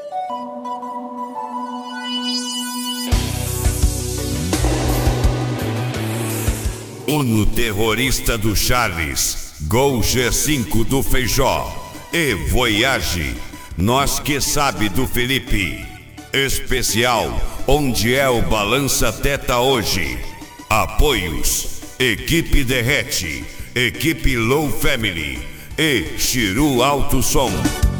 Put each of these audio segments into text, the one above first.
Uno terrorista do Charles, Gol G5 do Feijó e Voyage, Nós que sabe do Felipe. Especial, onde é o Balança Teta hoje. Apoios, Equipe Derrete, Equipe Low Family e Chiru Alto Som.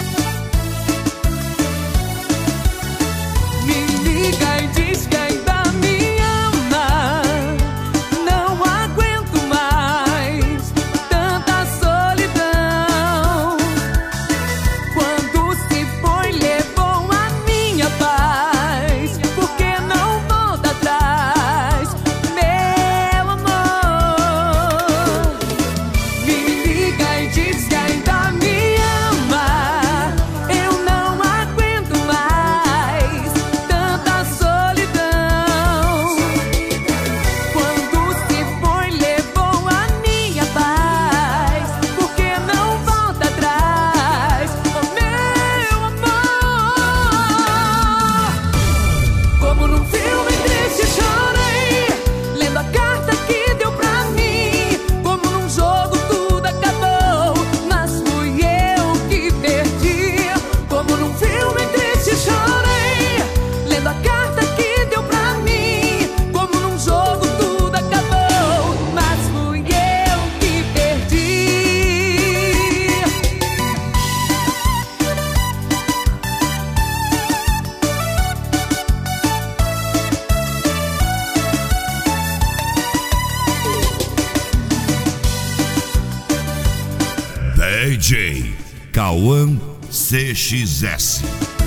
Me liga e diz que ainda me ama. Não aguento mais tanta solidão. Quando se foi, levou a minha paz. Por que não volta atrás, meu amor? Me liga e diz que ainda me ama. Eu não aguento mais tanta solidão. Quando se foi, levou a minha paz. Por que não volta atrás, oh meu amor? Como num filme triste chorei, lendo a carta que deu pra mim. Como num jogo tudo acabou, mas fui eu que perdi. Como num filme triste chorei, lendo a carta que deu pra mim. Como num jogo tudo acabou, mas fui eu que perdi. DJ Cauã CXS.